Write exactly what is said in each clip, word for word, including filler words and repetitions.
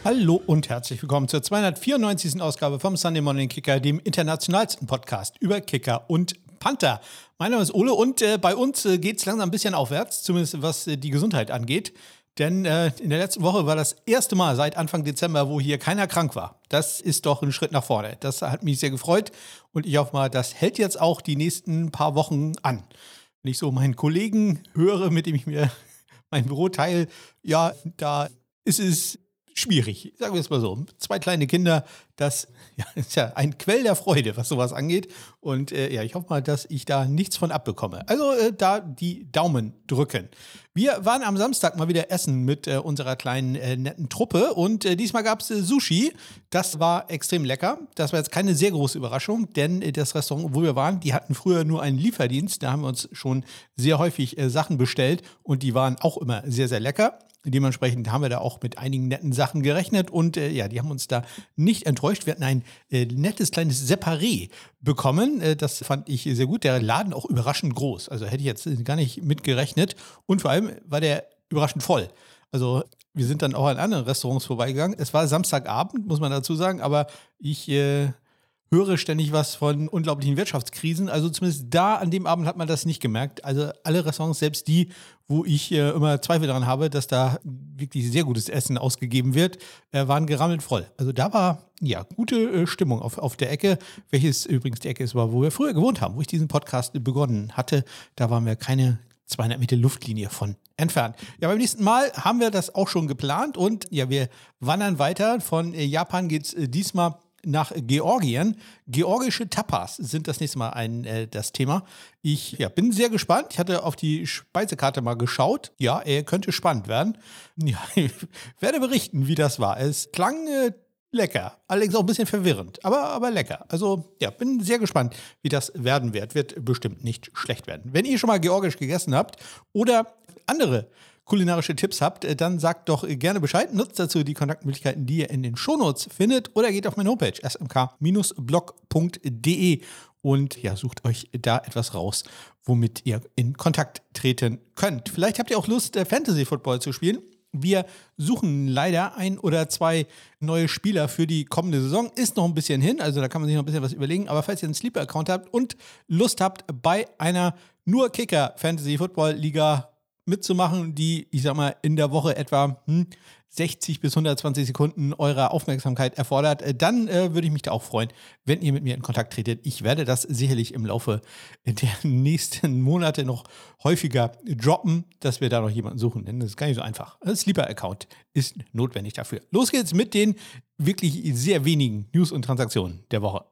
Hallo und herzlich willkommen zur zweihundertvierundneunzigsten Ausgabe vom Sunday Morning Kicker, dem internationalsten Podcast über Kicker und Panther. Mein Name ist Ole und äh, bei uns äh, geht es langsam ein bisschen aufwärts, zumindest was äh, die Gesundheit angeht. Denn äh, in der letzten Woche war das erste Mal seit Anfang Dezember, wo hier keiner krank war. Das ist doch ein Schritt nach vorne. Das hat mich sehr gefreut und ich hoffe mal, das hält jetzt auch die nächsten paar Wochen an. Wenn ich so meinen Kollegen höre, mit dem ich mir mein Büro teile, ja, da ist es schwierig, sagen wir es mal so. Zwei kleine Kinder, das ja, ist ja ein Quell der Freude, was sowas angeht. Und äh, ja, ich hoffe mal, dass ich da nichts von abbekomme. Also äh, da die Daumen drücken. Wir waren am Samstag mal wieder essen mit äh, unserer kleinen äh, netten Truppe und äh, diesmal gab es äh, Sushi. Das war extrem lecker. Das war jetzt keine sehr große Überraschung, denn äh, das Restaurant, wo wir waren, die hatten früher nur einen Lieferdienst. Da haben wir uns schon sehr häufig äh, Sachen bestellt und die waren auch immer sehr, sehr lecker. Dementsprechend haben wir da auch mit einigen netten Sachen gerechnet und äh, ja, die haben uns da nicht enttäuscht. Wir hatten ein äh, nettes kleines Separé bekommen. Äh, das fand ich sehr gut. Der Laden auch überraschend groß. Also hätte ich jetzt gar nicht mit gerechnet. Und vor allem war der überraschend voll. Also wir sind dann auch an anderen Restaurants vorbeigegangen. Es war Samstagabend, muss man dazu sagen, aber ich äh, höre ständig was von unglaublichen Wirtschaftskrisen. Also zumindest da an dem Abend hat man das nicht gemerkt. Also alle Restaurants, selbst die, wo ich äh, immer Zweifel daran habe, dass da wirklich sehr gutes Essen ausgegeben wird, äh, waren gerammelt voll. Also da war ja gute äh, Stimmung auf, auf der Ecke, welches übrigens die Ecke ist, war, wo wir früher gewohnt haben, wo ich diesen Podcast begonnen hatte. Da waren wir keine zweihundert Meter Luftlinie von entfernt. Ja, beim nächsten Mal haben wir das auch schon geplant und ja, wir wandern weiter. Von äh, Japan geht es äh, diesmal nach Georgien. Georgische Tapas sind das nächste Mal ein, äh, das Thema. Ich ja, bin sehr gespannt. Ich hatte auf die Speisekarte mal geschaut. Ja, er könnte spannend werden. Ja, ich werde berichten, wie das war. Es klang äh, lecker, allerdings auch ein bisschen verwirrend, aber, aber lecker. Also ja, bin sehr gespannt, wie das werden wird. Wird bestimmt nicht schlecht werden. Wenn ihr schon mal georgisch gegessen habt oder andere kulinarische Tipps habt, dann sagt doch gerne Bescheid. Nutzt dazu die Kontaktmöglichkeiten, die ihr in den Shownotes findet oder geht auf meine Homepage s m k blog punkt d e und ja, sucht euch da etwas raus, womit ihr in Kontakt treten könnt. Vielleicht habt ihr auch Lust, Fantasy Football zu spielen. Wir suchen leider ein oder zwei neue Spieler für die kommende Saison. Ist noch ein bisschen hin, also da kann man sich noch ein bisschen was überlegen. Aber falls ihr einen Sleeper-Account habt und Lust habt, bei einer nur Kicker Fantasy Football Liga mitzumachen, die, ich sag mal, in der Woche etwa hm, sechzig bis hundertzwanzig Sekunden eurer Aufmerksamkeit erfordert, dann äh, würde ich mich da auch freuen, wenn ihr mit mir in Kontakt tretet. Ich werde das sicherlich im Laufe der nächsten Monate noch häufiger droppen, dass wir da noch jemanden suchen, denn das ist gar nicht so einfach. Ein Sleeper-Account ist notwendig dafür. Los geht's mit den wirklich sehr wenigen News und Transaktionen der Woche.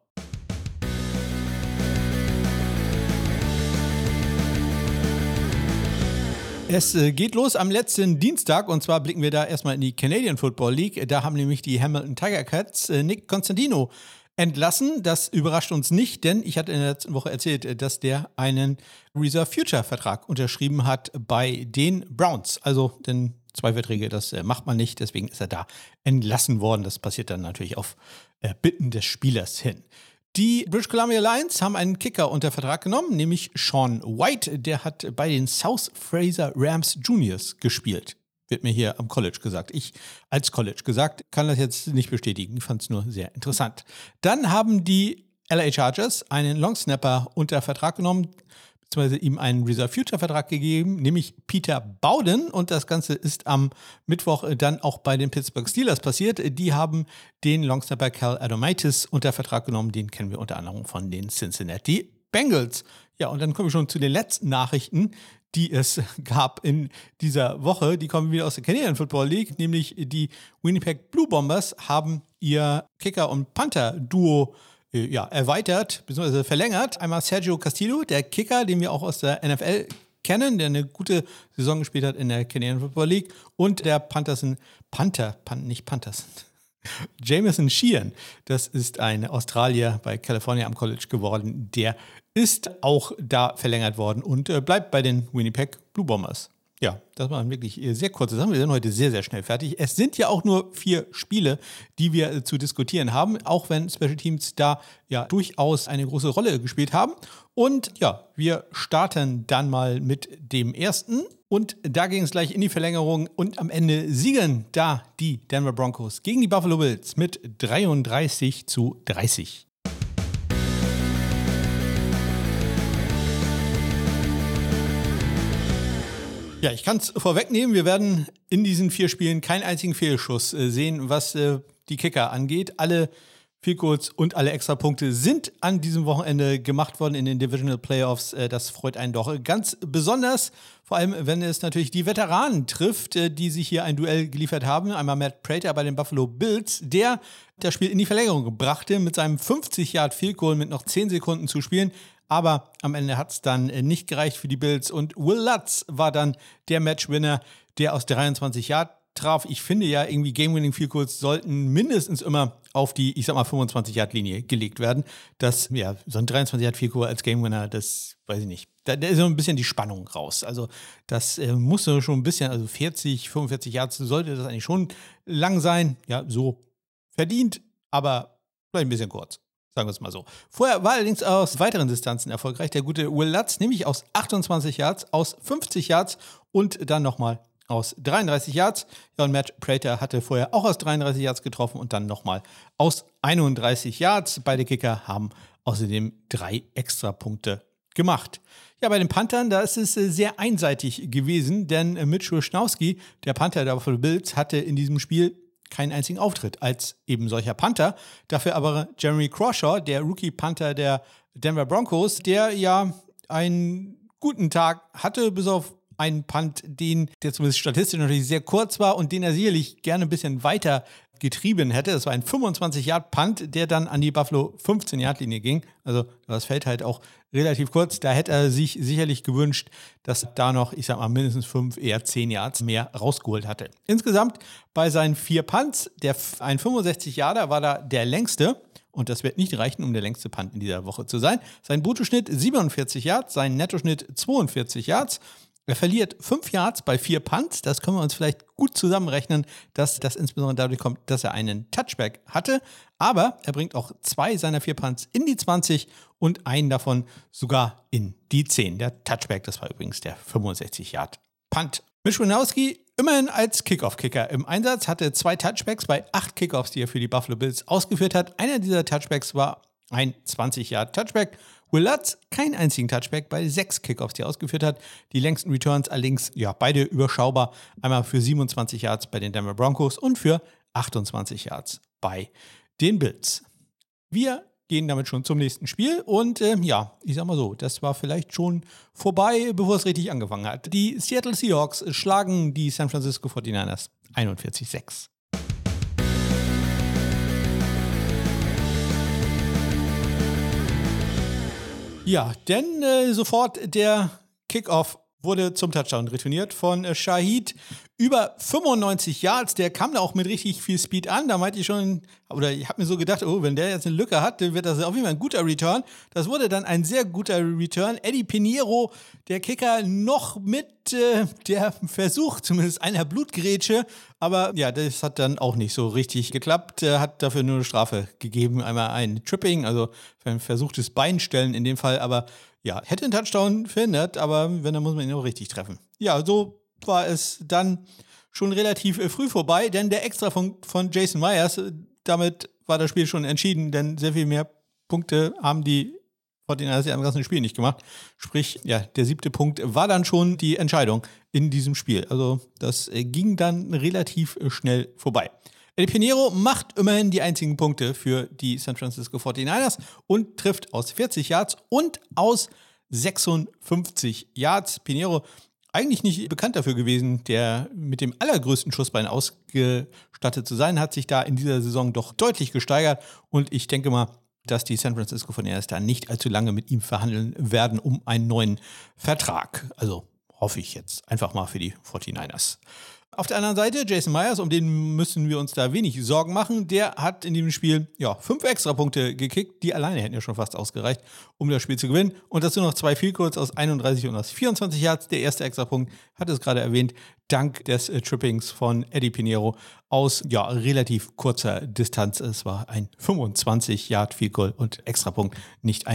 Es geht los am letzten Dienstag und zwar blicken wir da erstmal in die Canadian Football League. Da haben nämlich die Hamilton Tiger Cats Nick Constantino entlassen. Das überrascht uns nicht, denn ich hatte in der letzten Woche erzählt, dass der einen Reserve Future Vertrag unterschrieben hat bei den Browns. Also, denn zwei Verträge, das macht man nicht, deswegen ist er da entlassen worden. Das passiert dann natürlich auf Bitten des Spielers hin. Die British Columbia Lions haben einen Kicker unter Vertrag genommen, nämlich Sean White. Der hat bei den South Fraser Rams Juniors gespielt. Wird mir hier am College gesagt. Ich als College gesagt, kann das jetzt nicht bestätigen. Ich fand es nur sehr interessant. Dann haben die L A Chargers einen Longsnapper unter Vertrag genommen, beziehungsweise ihm einen Reserve Future Vertrag gegeben, nämlich Peter Bowden. Und das Ganze ist am Mittwoch dann auch bei den Pittsburgh Steelers passiert. Die haben den Longsnapper Cal Adomaitis unter Vertrag genommen. Den kennen wir unter anderem von den Cincinnati Bengals. Ja, und dann kommen wir schon zu den letzten Nachrichten, die es gab in dieser Woche. Die kommen wieder aus der Canadian Football League, nämlich die Winnipeg Blue Bombers haben ihr Kicker- und Panther-Duo ja, erweitert bzw. verlängert. Einmal Sergio Castillo, der Kicker, den wir auch aus der N F L kennen, der eine gute Saison gespielt hat in der Canadian Football League, und der Pantherson, Panther, Pan, nicht Pantherson, Jameson Sheehan, das ist ein Australier bei California am College geworden, der ist auch da verlängert worden und äh, bleibt bei den Winnipeg Blue Bombers. Ja, das waren wirklich sehr kurze Sachen. Wir sind heute sehr, sehr schnell fertig. Es sind ja auch nur vier Spiele, die wir äh, zu diskutieren haben, auch wenn Special Teams da ja durchaus eine große Rolle gespielt haben. Und ja, wir starten dann mal mit dem ersten. Und da ging es gleich in die Verlängerung und am Ende siegen da die Denver Broncos gegen die Buffalo Bills mit dreiunddreißig zu dreißig. Ja, ich kann es vorwegnehmen, wir werden in diesen vier Spielen keinen einzigen Fehlschuss äh, sehen, was äh, die Kicker angeht. Alle Field Goals und alle Extrapunkte sind an diesem Wochenende gemacht worden in den Divisional Playoffs. Äh, das freut einen doch ganz besonders, vor allem wenn es natürlich die Veteranen trifft, äh, die sich hier ein Duell geliefert haben. Einmal Matt Prater bei den Buffalo Bills, der das Spiel in die Verlängerung brachte mit seinem fünfzig Yard Field Goal mit noch zehn Sekunden zu spielen. Aber am Ende hat es dann nicht gereicht für die Bills und Will Lutz war dann der Matchwinner, der aus dreiundzwanzig Yard traf. Ich finde ja, irgendwie Game-Winning-Field Goals sollten mindestens immer auf die, ich sag mal, fünfundzwanzig Yard Linie gelegt werden. Das, ja, so ein dreiundzwanzig Yard Field Goal als Game-Winner, das weiß ich nicht. Da, da ist so ein bisschen die Spannung raus. Also das äh, muss schon ein bisschen, also vierzig, fünfundvierzig Yards sollte das eigentlich schon lang sein. Ja, so verdient, aber vielleicht ein bisschen kurz. Sagen wir es mal so. Vorher war allerdings aus weiteren Distanzen erfolgreich der gute Will Lutz, nämlich aus achtundzwanzig Yards, aus fünfzig Yards und dann nochmal aus dreiunddreißig Yards. Ja, und Matt Prater hatte vorher auch aus dreiunddreißig Yards getroffen und dann nochmal aus einunddreißig Yards. Beide Kicker haben außerdem drei Extrapunkte gemacht. Ja, bei den Panthern, da ist es sehr einseitig gewesen, denn Mitch Wishnowsky, der Panther der Buffalo Bills, hatte in diesem Spiel keinen einzigen Auftritt als eben solcher Panther. Dafür aber Jeremy Crawshaw, der Rookie-Panther der Denver Broncos, der ja einen guten Tag hatte, bis auf einen Punt, den, der zumindest statistisch natürlich sehr kurz war und den er sicherlich gerne ein bisschen weiter getrieben hätte. Das war ein fünfundzwanzig Yard Punt, der dann an die Buffalo fünfzehn Yard Linie ging. Also das fällt halt auch relativ kurz. Da hätte er sich sicherlich gewünscht, dass da noch, ich sag mal, mindestens fünf, eher zehn Yards mehr rausgeholt hatte. Insgesamt bei seinen vier Punts, der, ein fünfundsechzig Yarder war da der längste. Und das wird nicht reichen, um der längste Punt in dieser Woche zu sein. Sein Bruttoschnitt siebenundvierzig Yards, sein Nettoschnitt zweiundvierzig Yards. Er verliert fünf Yards bei vier Punts. Das können wir uns vielleicht gut zusammenrechnen, dass das insbesondere dadurch kommt, dass er einen Touchback hatte. Aber er bringt auch zwei seiner vier Punts in die zwanzig und einen davon sogar in die zehn. Der Touchback, das war übrigens der fünfundsechzig Yard Punt. Mitch Wishnowsky immerhin als Kickoff-Kicker im Einsatz, hatte zwei Touchbacks bei acht Kickoffs, die er für die Buffalo Bills ausgeführt hat. Einer dieser Touchbacks war ein zwanzig Yard Touchback. Will Lutz keinen einzigen Touchback bei sechs Kickoffs, die er ausgeführt hat. Die längsten Returns allerdings, ja, beide überschaubar. Einmal für siebenundzwanzig Yards bei den Denver Broncos und für achtundzwanzig Yards bei den Bills. Wir gehen damit schon zum nächsten Spiel und äh, ja, ich sag mal so, das war vielleicht schon vorbei, bevor es richtig angefangen hat. Die Seattle Seahawks schlagen die San Francisco forty-niners einundvierzig sechs. Ja, denn äh, sofort der Kickoff wurde zum Touchdown retourniert von äh, Shahid. Über fünfundneunzig Yards, der kam da auch mit richtig viel Speed an. Da meinte ich schon, oder ich habe mir so gedacht, oh, wenn der jetzt eine Lücke hat, dann wird das auf jeden Fall ein guter Return. Das wurde dann ein sehr guter Return. Eddie Pinheiro, der Kicker, noch mit äh, der Versuch, zumindest einer Blutgrätsche. Aber ja, das hat dann auch nicht so richtig geklappt. Er hat dafür nur eine Strafe gegeben. Einmal ein Tripping, also für ein versuchtes Beinstellen in dem Fall. Aber ja, hätte einen Touchdown verhindert, aber wenn, dann muss man ihn auch richtig treffen. Ja, so war es dann schon relativ früh vorbei, denn der Extra von, von Jason Myers, damit war das Spiel schon entschieden, denn sehr viel mehr Punkte haben die forty-niners ja im ganzen Spiel nicht gemacht. Sprich, ja, der siebte Punkt war dann schon die Entscheidung in diesem Spiel. Also das ging dann relativ schnell vorbei. Eddie Pinheiro macht immerhin die einzigen Punkte für die San Francisco forty-niners und trifft aus vierzig Yards und aus sechsundfünfzig Yards. Pinheiro eigentlich nicht bekannt dafür gewesen, der mit dem allergrößten Schussbein ausgestattet zu sein, hat sich da in dieser Saison doch deutlich gesteigert und ich denke mal, dass die San Francisco forty-niners da nicht allzu lange mit ihm verhandeln werden um einen neuen Vertrag. Also hoffe ich jetzt einfach mal für die forty-niners. Auf der anderen Seite, Jason Myers, um den müssen wir uns da wenig Sorgen machen. Der hat in diesem Spiel ja, fünf Extrapunkte gekickt. Die alleine hätten ja schon fast ausgereicht, um das Spiel zu gewinnen. Und dazu noch zwei Field Goals aus einunddreißig und aus vierundzwanzig Yards. Der erste Extrapunkt, hat es gerade erwähnt, dank des äh, Trippings von Eddie Pinheiro aus ja, relativ kurzer Distanz. Es war ein fünfundzwanzig Yard Field Goal und Extrapunkt, nicht ein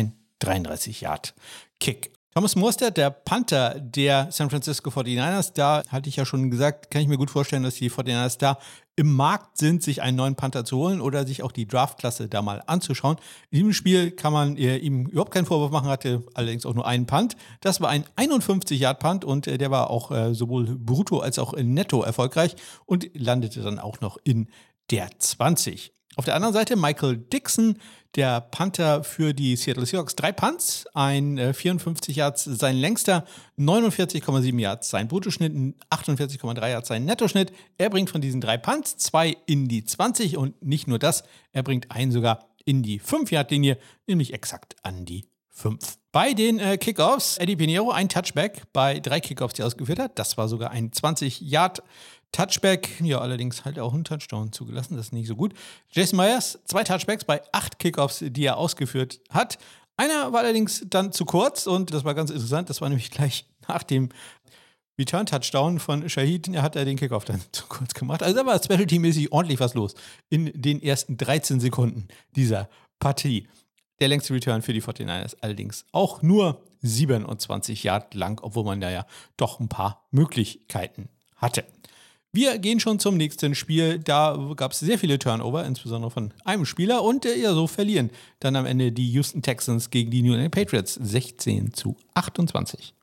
dreiunddreißig Yard Kick. Thomas Morstead, der Panther der San Francisco forty-niners, da hatte ich ja schon gesagt, kann ich mir gut vorstellen, dass die forty-niners da im Markt sind, sich einen neuen Panther zu holen oder sich auch die Draftklasse da mal anzuschauen. In diesem Spiel kann man äh, ihm überhaupt keinen Vorwurf machen, hatte allerdings auch nur einen Punt. Das war ein einundfünfzig Yard Punt und äh, der war auch äh, sowohl brutto als auch netto erfolgreich und landete dann auch noch in der zwanzig. Auf der anderen Seite Michael Dixon, der Panther für die Seattle Seahawks. Drei Punts, ein äh, vierundfünfzig Yards sein längster, neunundvierzig Komma sieben Yards sein Bruttoschnitt, achtundvierzig Komma drei Yards sein Nettoschnitt. Er bringt von diesen drei Punts zwei in die zwanzig und nicht nur das, er bringt einen sogar in die fünf Yard Linie, nämlich exakt an die fünf. Bei den äh, Kickoffs, Eddie Pinheiro, ein Touchback bei drei Kickoffs, die er ausgeführt hat. Das war sogar ein zwanzig Yard Touchback, ja, allerdings halt auch einen Touchdown zugelassen, das ist nicht so gut. Jason Myers, zwei Touchbacks bei acht Kickoffs, die er ausgeführt hat. Einer war allerdings dann zu kurz und das war ganz interessant, das war nämlich gleich nach dem Return-Touchdown von Shahid, er hat er den Kickoff dann zu kurz gemacht. Also da war Special-Team-mäßig ordentlich was los in den ersten dreizehn Sekunden dieser Partie. Der längste Return für die forty-niners allerdings auch nur siebenundzwanzig Yard lang, obwohl man da ja doch ein paar Möglichkeiten hatte. Wir gehen schon zum nächsten Spiel. Da gab es sehr viele Turnover, insbesondere von einem Spieler. Und äh, ja, so verlieren dann am Ende die Houston Texans gegen die New England Patriots sechzehn zu achtundzwanzig.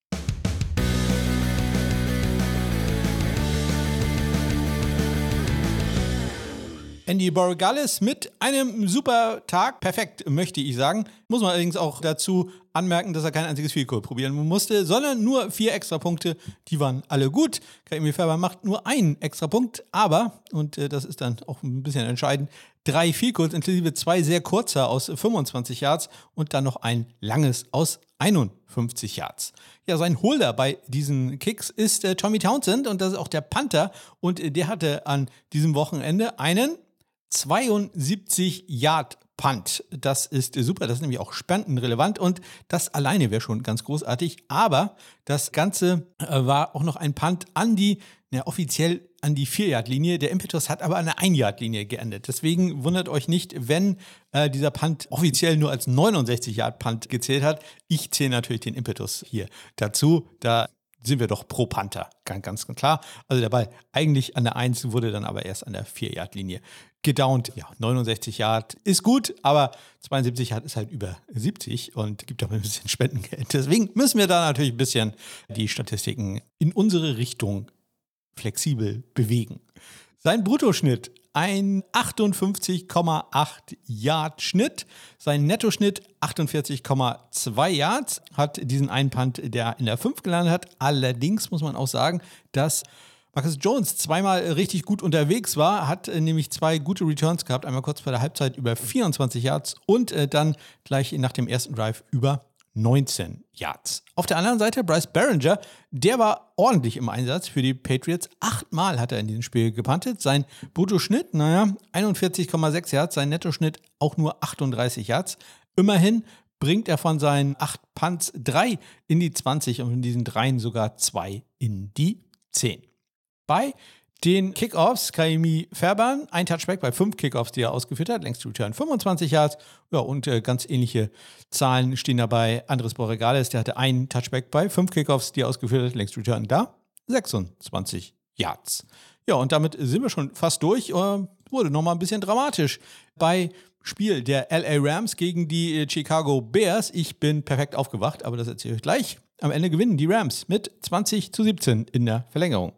Andy Borregales mit einem super Tag. Perfekt, möchte ich sagen. Muss man allerdings auch dazu anmerken, dass er kein einziges Field Goal probieren musste, sondern nur vier Extrapunkte. Die waren alle gut. Kaimi Fairbairn macht nur einen Extrapunkt, aber, und äh, das ist dann auch ein bisschen entscheidend, drei Field Goals, inklusive zwei sehr kurze aus fünfundzwanzig Yards und dann noch ein langes aus einundfünfzig Yards. Ja, sein Holder bei diesen Kicks ist äh, Tommy Townsend und das ist auch der Panther und äh, der hatte an diesem Wochenende einen zweiundsiebzig Yard Punt. Das ist super, das ist nämlich auch spendenrelevant und das alleine wäre schon ganz großartig, aber das Ganze äh, war auch noch ein Punt an die, ja, offiziell an die vier Yard Linie. Der Impetus hat aber an der ein Yard Linie geendet. Deswegen wundert euch nicht, wenn äh, dieser Punt offiziell nur als neunundsechzig Yard Punt gezählt hat. Ich zähle natürlich den Impetus hier dazu, da sind wir doch pro Panther, ganz, ganz klar. Also der Ball eigentlich an der eins, wurde dann aber erst an der vier Yard Linie gedownt. Ja, neunundsechzig Yard ist gut, aber zweiundsiebzig Yard ist halt über siebzig und gibt auch ein bisschen Spendengeld. Deswegen müssen wir da natürlich ein bisschen die Statistiken in unsere Richtung flexibel bewegen. Sein Bruttoschnitt ein achtundfünfzig Komma acht Yard Schnitt. Sein Nettoschnitt achtundvierzig Komma zwei Yards. Hat diesen einen Punt, der in der fünf gelandet hat. Allerdings muss man auch sagen, dass Marcus Jones zweimal richtig gut unterwegs war. Hat äh, nämlich zwei gute Returns gehabt. Einmal kurz vor der Halbzeit über vierundzwanzig Yards und äh, dann gleich nach dem ersten Drive über neunzehn Yards. Auf der anderen Seite Bryce Baringer, der war ordentlich im Einsatz für die Patriots. Achtmal hat er in diesem Spiel gepuntet. Sein Bruttoschnitt, naja, einundvierzig Komma sechs Yards. Sein Nettoschnitt auch nur achtunddreißig Yards. Immerhin bringt er von seinen acht Punts drei in die zwanzig und von diesen dreien sogar zwei in die zehn. Bei den Kickoffs, Kaimi Fairbairn, ein Touchback bei fünf Kickoffs, die er ausgeführt hat, längst Return fünfundzwanzig Yards. Ja, und äh, ganz ähnliche Zahlen stehen dabei. Andres Borregales, der hatte einen Touchback bei fünf Kickoffs, die er ausgeführt hat, längst Return da, sechsundzwanzig Yards. Ja, und damit sind wir schon fast durch. Äh, wurde nochmal ein bisschen dramatisch bei Spiel der L A Rams gegen die äh, Chicago Bears. Ich bin perfekt aufgewacht, aber das erzähle ich euch gleich. Am Ende gewinnen die Rams mit zwanzig zu siebzehn in der Verlängerung.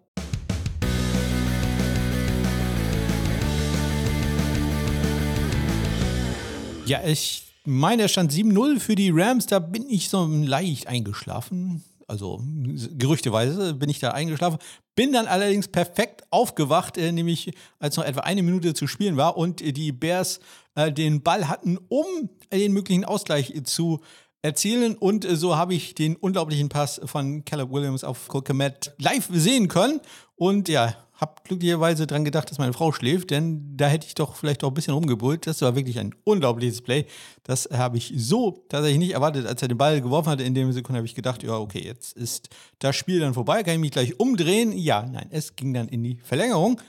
Ja, ich meine, es stand sieben null für die Rams, da bin ich so leicht eingeschlafen. Also gerüchteweise bin ich da eingeschlafen. Bin dann allerdings perfekt aufgewacht, äh, nämlich als noch etwa eine Minute zu spielen war und äh, die Bears äh, den Ball hatten, um den möglichen Ausgleich äh, zu erzielen. Und äh, so habe ich den unglaublichen Pass von Caleb Williams auf Cole Kmet live sehen können. Und ja, habe glücklicherweise dran gedacht, dass meine Frau schläft, denn da hätte ich doch vielleicht auch ein bisschen rumgebrüllt. Das war wirklich ein unglaubliches Play. Das habe ich so tatsächlich nicht erwartet. Als er den Ball geworfen hatte, in dem Sekunde habe ich gedacht, ja, okay, jetzt ist das Spiel dann vorbei, kann ich mich gleich umdrehen. Ja, nein, es ging dann in die Verlängerung.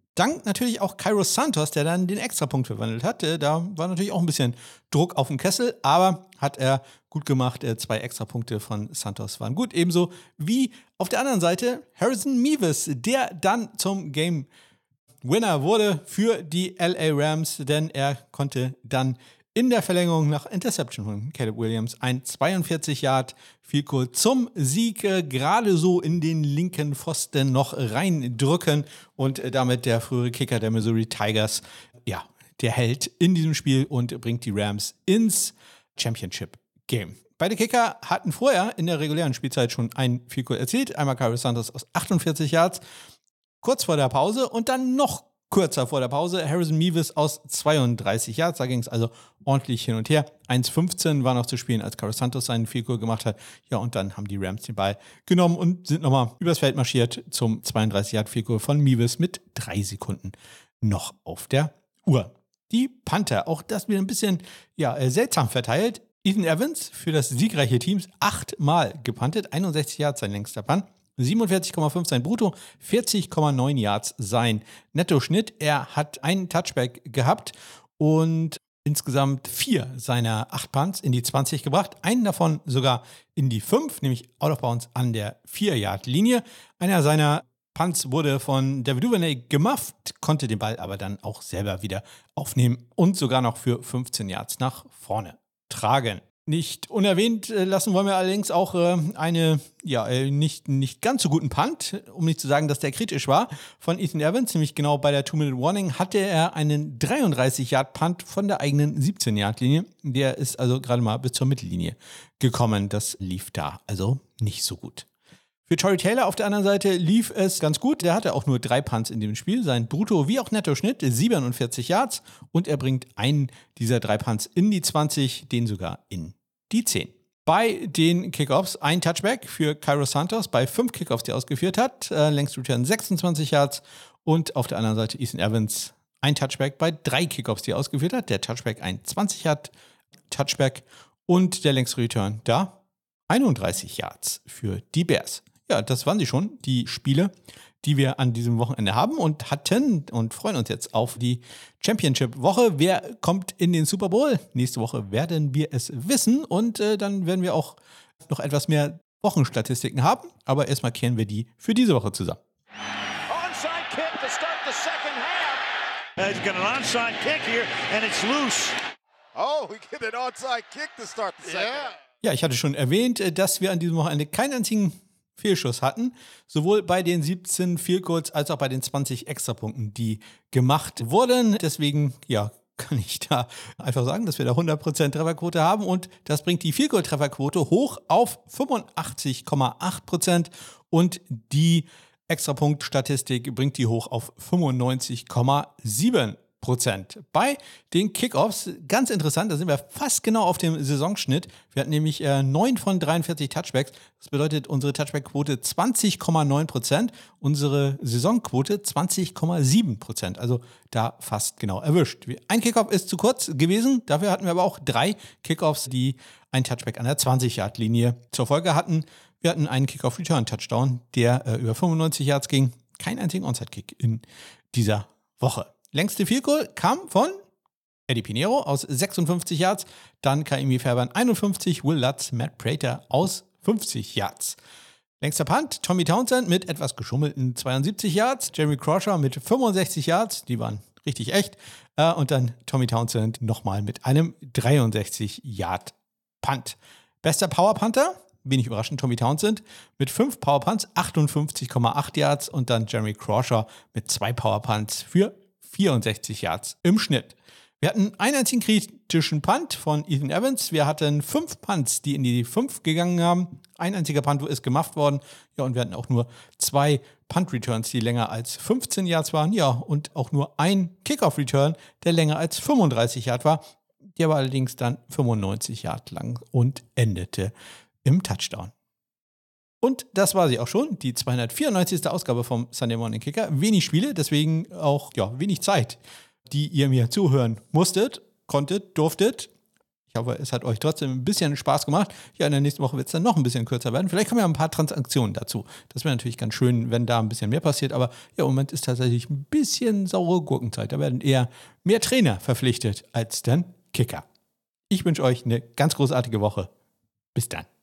Dank natürlich auch Cairo Santos, der dann den Extrapunkt verwandelt hat. Äh, Da war natürlich auch ein bisschen Druck auf dem Kessel, aber hat er gut gemacht. Äh, Zwei Extrapunkte von Santos waren gut. Ebenso wie auf der anderen Seite Harrison Mevis, der dann zum Game Winner wurde für die L A Rams, denn er konnte dann in der Verlängerung nach Interception von Caleb Williams ein zweiundvierzig Yard Field Goal zum Sieg äh, gerade so in den linken Pfosten noch reindrücken und äh, damit der frühere Kicker der Missouri Tigers, ja, der Held in diesem Spiel und bringt die Rams ins Championship Game. Beide Kicker hatten vorher in der regulären Spielzeit schon ein Field Goal erzielt. Einmal Cairo Santos aus achtundvierzig Yards, kurz vor der Pause und dann noch kürzer vor der Pause Harrison Mevis aus zweiunddreißig Yards. Da ging es also ordentlich hin und her. eins fünfzehn war noch zu spielen, als Cairo Santos seinen Field Goal gemacht hat. Ja, und dann haben die Rams den Ball genommen und sind nochmal übers Feld marschiert zum zweiunddreißig Yard Field Goal von Mevis mit drei Sekunden noch auf der Uhr. Die Panther, auch das wieder ein bisschen ja, äh, seltsam verteilt. Ethan Evans für das siegreiche Team achtmal gepuntet, einundsechzig Yards sein längster Punt. siebenundvierzig Komma fünf sein Brutto, vierzig Komma neun Yards sein Nettoschnitt. Er hat einen Touchback gehabt und insgesamt vier seiner acht Punts in die zwanzig gebracht. Einen davon sogar in die fünf, nämlich out of bounds an der vier Yard Linie. Einer seiner Punts wurde von David Duvernay gemufft, konnte den Ball aber dann auch selber wieder aufnehmen und sogar noch für fünfzehn Yards nach vorne tragen. Nicht unerwähnt lassen wollen wir allerdings auch äh, eine ja, äh, nicht, nicht ganz so guten Punt, um nicht zu sagen, dass der kritisch war, von Ethan Evans, nämlich genau bei der Two-Minute-Warning hatte er einen dreiunddreißig Yard Punt von der eigenen siebzehn Yard Linie. Der ist also gerade mal bis zur Mittellinie gekommen. Das lief da also nicht so gut. Für Tory Taylor auf der anderen Seite lief es ganz gut. Der hatte auch nur drei Punts in dem Spiel. Sein Brutto- wie auch Nettoschnitt siebenundvierzig Yards und er bringt einen dieser drei Punts in die zwanzig, den sogar in die zehn. Bei den Kickoffs ein Touchback für Cairo Santos bei fünf Kickoffs, die er ausgeführt hat. Äh, längst Return sechsundzwanzig Yards und auf der anderen Seite Ethan Evans ein Touchback bei drei Kickoffs, die er ausgeführt hat. Der Touchback ein zwanzig Yard Touchback und der längste Return da einunddreißig Yards für die Bears. Ja, das waren sie schon, die Spiele, die wir an diesem Wochenende haben und hatten und freuen uns jetzt auf die Championship-Woche. Wer kommt in den Super Bowl? Nächste Woche werden wir es wissen und äh, dann werden wir auch noch etwas mehr Wochenstatistiken haben. Aber erstmal kehren wir die für diese Woche zusammen. Onside kick to start the second half. He's got an onside kick here and it's loose. Oh, we get an onside kick to start the second half. Ja, ich hatte schon erwähnt, dass wir an diesem Wochenende keinen einzigen Fehlschuss hatten, sowohl bei den siebzehn Field Goals als auch bei den zwanzig Extrapunkten, die gemacht wurden. Deswegen, ja, kann ich da einfach sagen, dass wir da hundert Prozent Trefferquote haben und das bringt die Field Goal Trefferquote hoch auf fünfundachtzig Komma acht Prozent und die Extrapunkt-Statistik bringt die hoch auf fünfundneunzig Komma sieben Prozent. Bei den Kickoffs, ganz interessant, da sind wir fast genau auf dem Saisonschnitt. Wir hatten nämlich äh, neun von dreiundvierzig Touchbacks. Das bedeutet, unsere Touchback-Quote zwanzig Komma neun Prozent, unsere Saisonquote zwanzig Komma sieben Prozent. Also da fast genau erwischt. Ein Kickoff ist zu kurz gewesen, dafür hatten wir aber auch drei Kickoffs, die ein Touchback an der zwanzig Yard Linie zur Folge hatten. Wir hatten einen Kickoff-Return-Touchdown, der äh, über fünfundneunzig Yards ging. Kein einzigen Onside-Kick in dieser Woche. Längste Field Goal kam von Eddie Pinheiro aus sechsundfünfzig Yards, dann Kaimi Fairbairn einundfünfzig, Will Lutz, Matt Prater aus fünfzig Yards. Längster Punt, Tommy Townsend mit etwas geschummelten zweiundsiebzig Yards, Jeremy Crosher mit fünfundsechzig Yards, die waren richtig echt, äh, und dann Tommy Townsend nochmal mit einem dreiundsechzig Yard Punt. Bester Power Punter, wenig überraschend, Tommy Townsend mit fünf Power Punts, achtundfünfzig Komma acht Yards und dann Jeremy Crosher mit zwei Power Punts für vierundsechzig Yards im Schnitt. Wir hatten einen einzigen kritischen Punt von Ethan Evans. Wir hatten fünf Punts, die in die fünf gegangen haben. Ein einziger Punt ist gemacht worden. Ja, und wir hatten auch nur zwei Punt-Returns, die länger als fünfzehn Yards waren. Ja, und auch nur ein Kickoff-Return, der länger als fünfunddreißig Yards war. Der war allerdings dann fünfundneunzig Yards lang und endete im Touchdown. Und das war sie auch schon, die zweihundertvierundneunzigste Ausgabe vom Sunday Morning Kicker. Wenig Spiele, deswegen auch ja, wenig Zeit, die ihr mir zuhören musstet, konntet, durftet. Ich hoffe, es hat euch trotzdem ein bisschen Spaß gemacht. Ja, in der nächsten Woche wird es dann noch ein bisschen kürzer werden. Vielleicht kommen ja ein paar Transaktionen dazu. Das wäre natürlich ganz schön, wenn da ein bisschen mehr passiert. Aber ja, im Moment ist tatsächlich ein bisschen saure Gurkenzeit. Da werden eher mehr Trainer verpflichtet als dann Kicker. Ich wünsche euch eine ganz großartige Woche. Bis dann.